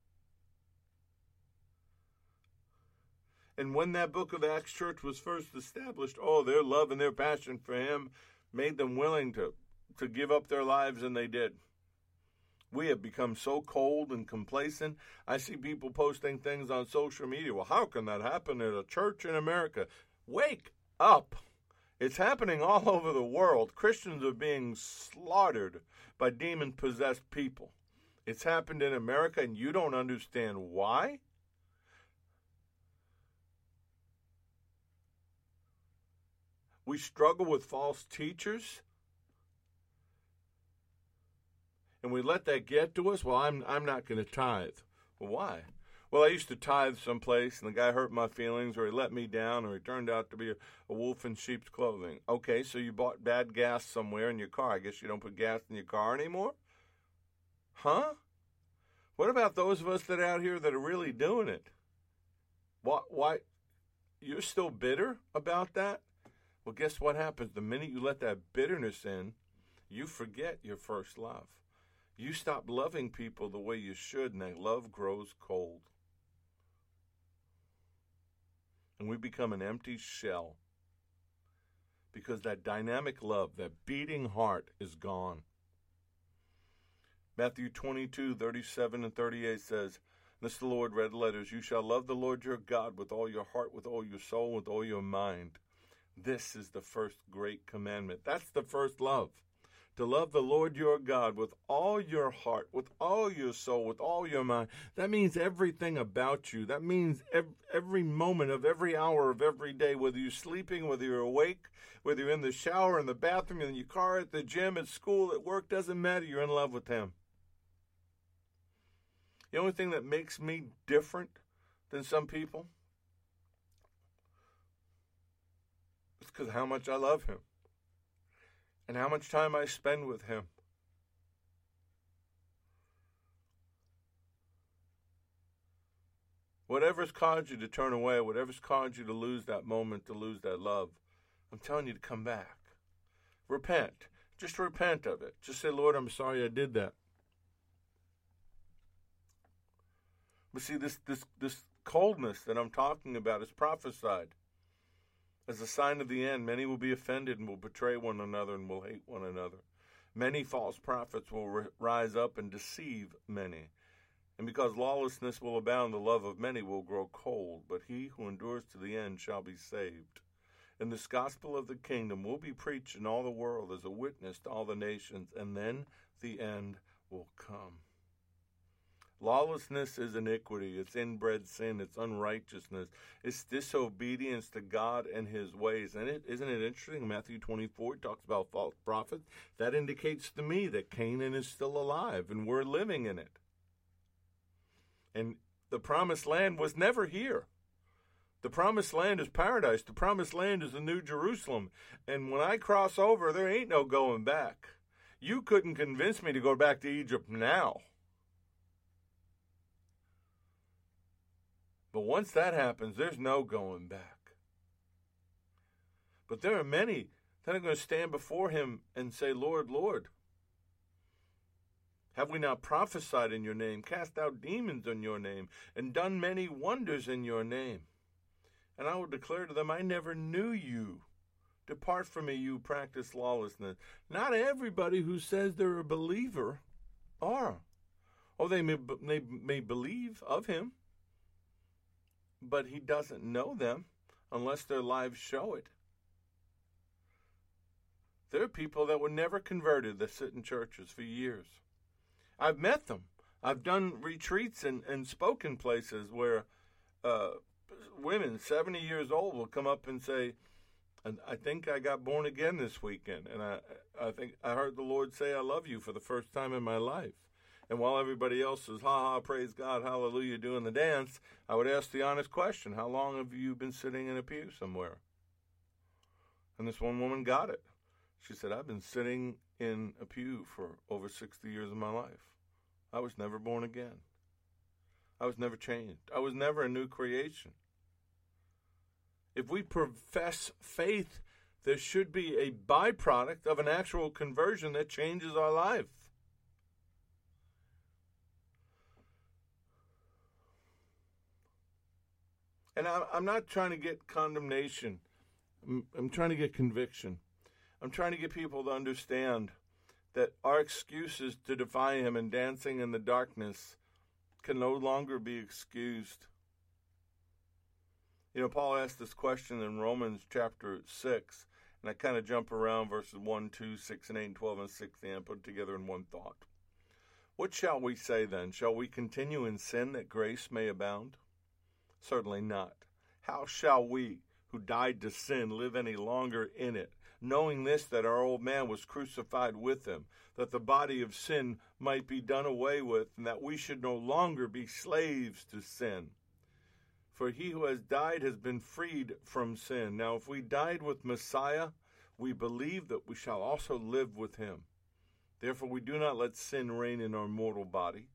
And when that book of Acts church was first established, oh, their love and their passion for him made them willing to, to give up their lives, and they did. We have become so cold and complacent. I see people posting things on social media. Well, how can that happen at a church in America? Wake up. It's happening all over the world. Christians are being slaughtered by demon-possessed people. It's happened in America, and you don't understand why? We struggle with false teachers, and we let that get to us. Well, I'm I'm not going to tithe. Well, why? Well, I used to tithe someplace, and the guy hurt my feelings, or he let me down, or he turned out to be a, a wolf in sheep's clothing. Okay, so you bought bad gas somewhere in your car. I guess you don't put gas in your car anymore? Huh? What about those of us that are out here that are really doing it? Why, why, you're still bitter about that? Well, guess what happens? The minute you let that bitterness in, you forget your first love. You stop loving people the way you should, and that love grows cold. And we become an empty shell because that dynamic love, that beating heart is gone. Matthew twenty-two, thirty-seven and thirty-eight says, this the Lord, red letters, you shall love the Lord your God with all your heart, with all your soul, with all your mind. This is the first great commandment. That's the first love. To love the Lord your God with all your heart, with all your soul, with all your mind. That means everything about you. That means every, every moment of every hour of every day, whether you're sleeping, whether you're awake, whether you're in the shower, in the bathroom, in your car, at the gym, at school, at work, doesn't matter. You're in love with him. The only thing that makes me different than some people is because of how much I love him and how much time I spend with him. Whatever's caused you to turn away, whatever's caused you to lose that moment, to lose that love, I'm telling you to come back. Repent. Just repent of it. Just say, Lord, I'm sorry I did that. But see, this, this, this coldness that I'm talking about is prophesied. As a sign of the end, many will be offended and will betray one another and will hate one another. Many false prophets will ri- rise up and deceive many. And because lawlessness will abound, the love of many will grow cold. But he who endures to the end shall be saved. And this gospel of the kingdom will be preached in all the world as a witness to all the nations, and then the end will come. Lawlessness is iniquity, it's inbred sin, it's unrighteousness, it's disobedience to God and his ways. And it, isn't it interesting? Matthew twenty-four talks about false prophets. That indicates to me that Canaan is still alive and we're living in it. And the promised land was never here. The promised land is paradise. The promised land is the New Jerusalem. And when I cross over, there ain't no going back. You couldn't convince me to go back to Egypt now. But once that happens, there's no going back. But there are many that are going to stand before him and say, Lord, Lord, have we not prophesied in your name, cast out demons in your name, and done many wonders in your name? And I will declare to them, I never knew you. Depart from me, you who practice lawlessness. Not everybody who says they're a believer are. Oh, they may, they may believe of him, but he doesn't know them unless their lives show it. There are people that were never converted that sit in churches for years. I've met them. I've done retreats and, and spoken places where uh, women, seventy years old, will come up and say, I think I got born again this weekend, and I, I think I heard the Lord say I love you for the first time in my life. And while everybody else is, ha ha, praise God, hallelujah, doing the dance, I would ask the honest question, how long have you been sitting in a pew somewhere? And this one woman got it. She said, I've been sitting in a pew for over sixty years of my life. I was never born again. I was never changed. I was never a new creation. If we profess faith, there should be a byproduct of an actual conversion that changes our life. And I'm not trying to get condemnation. I'm trying to get conviction. I'm trying to get people to understand that our excuses to defy him and dancing in the darkness can no longer be excused. You know, Paul asked this question in Romans chapter six, and I kind of jump around verses one, two, six, and eight, and twelve, and sixteen, and put it together in one thought. What shall we say then? Shall we continue in sin that grace may abound? Certainly not. How shall we, who died to sin, live any longer in it, knowing this, that our old man was crucified with him, that the body of sin might be done away with, and that we should no longer be slaves to sin? For he who has died has been freed from sin. Now, if we died with Messiah, we believe that we shall also live with him. Therefore, we do not let sin reign in our mortal body,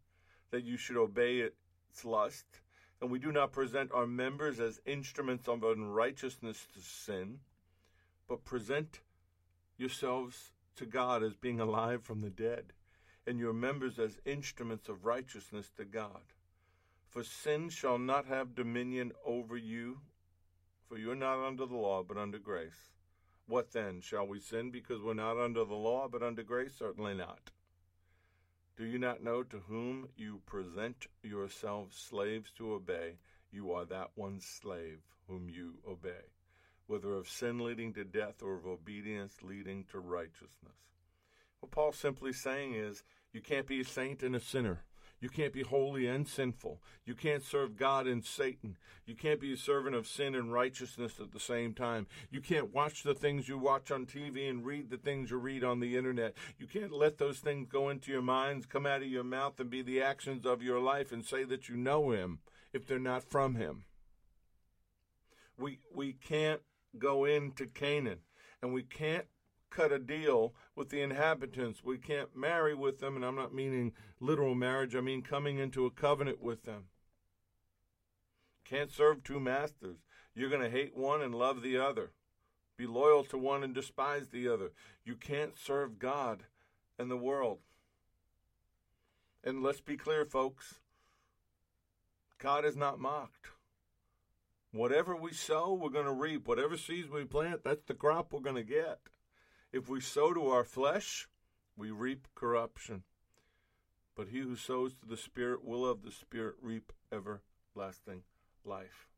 that you should obey its lust. And we do not present our members as instruments of unrighteousness to sin, but present yourselves to God as being alive from the dead, and your members as instruments of righteousness to God. For sin shall not have dominion over you, for you are not under the law, but under grace. What then? Shall we sin because we're not under the law, but under grace? Certainly not. Do you not know to whom you present yourselves slaves to obey? You are that one slave whom you obey, whether of sin leading to death or of obedience leading to righteousness. What Paul's simply saying is, you can't be a saint and a sinner. You can't be holy and sinful. You can't serve God and Satan. You can't be a servant of sin and righteousness at the same time. You can't watch the things you watch on T V and read the things you read on the internet. You can't let those things go into your minds, come out of your mouth, and be the actions of your life and say that you know him if they're not from him. We, we can't go into Canaan, and we can't cut a deal with the inhabitants. We can't marry with them, and I'm not meaning literal marriage. I mean coming into a covenant with them. Can't serve two masters. You're going to hate one and love the other. Be loyal to one and despise the other. You can't serve God and the world. And let's be clear, folks. God is not mocked. Whatever we sow, we're going to reap. Whatever seeds we plant, that's the crop we're going to get. If we sow to our flesh, we reap corruption. But he who sows to the Spirit will of the Spirit reap everlasting life.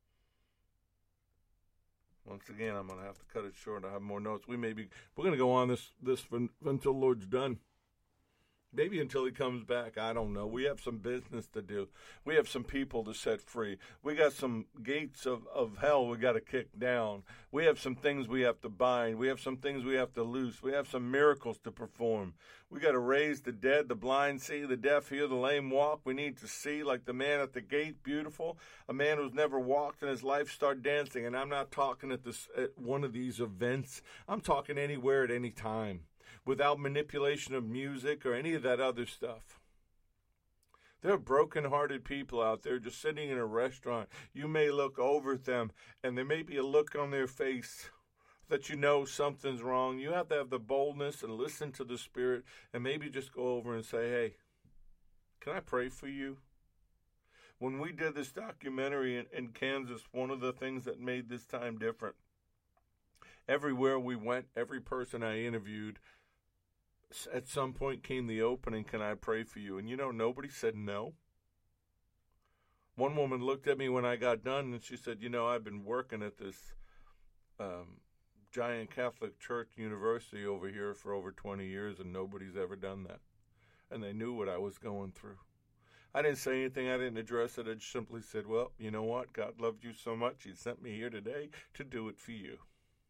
Once again, I'm going to have to cut it short. I have more notes. We may be, we're going to go on this, this for, until the Lord's done. Maybe until he comes back. I don't know. We have some business to do. We have some people to set free. We got some gates of, of hell we got to kick down. We have some things we have to bind. We have some things we have to loose. We have some miracles to perform. We got to raise the dead, the blind see, the deaf hear, the lame walk. We need to see like the man at the gate, beautiful. A man who's never walked in his life start dancing. And I'm not talking at this at one of these events. I'm talking anywhere at any time, without manipulation of music or any of that other stuff. There are broken-hearted people out there just sitting in a restaurant. You may look over at them, and there may be a look on their face that you know something's wrong. You have to have the boldness and listen to the Spirit and maybe just go over and say, hey, can I pray for you? When we did this documentary in, in Kansas, one of the things that made this time different, everywhere we went, every person I interviewed, at some point came the opening, can I pray for you? And you know, nobody said no. One woman looked at me when I got done and she said, you know, I've been working at this um, giant Catholic church university over here for over twenty years and nobody's ever done that. And they knew what I was going through. I didn't say anything. I didn't address it. I just simply said, well, you know what? God loved you so much. He sent me here today to do it for you.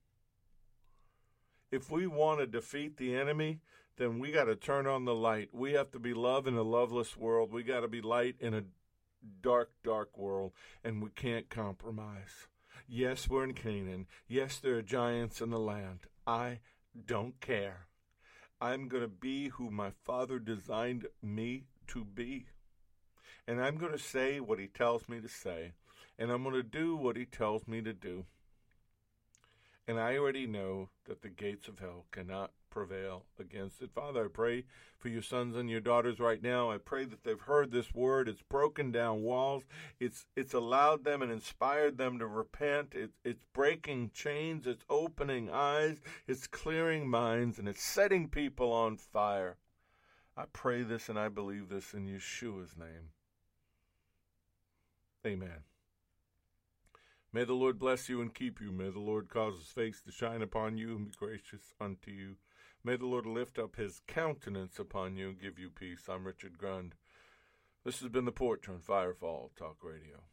If we want to defeat the enemy, then we got to turn on the light. We have to be love in a loveless world. We got to be light in a dark, dark world, and we can't compromise. Yes, we're in Canaan. Yes, there are giants in the land. I don't care. I'm going to be who my Father designed me to be. And I'm going to say what he tells me to say, and I'm going to do what he tells me to do. And I already know that the gates of hell cannot prevail against it. Father, I pray for your sons and your daughters right now. I pray that they've heard this word. It's broken down walls. It's it's allowed them and inspired them to repent. It, it's breaking chains. It's opening eyes. It's clearing minds. And it's setting people on fire. I pray this and I believe this in Yeshua's name. Amen. May the Lord bless you and keep you. May the Lord cause his face to shine upon you and be gracious unto you. May the Lord lift up his countenance upon you and give you peace. I'm Richard Grund. This has been The Porch on Firefall Talk Radio.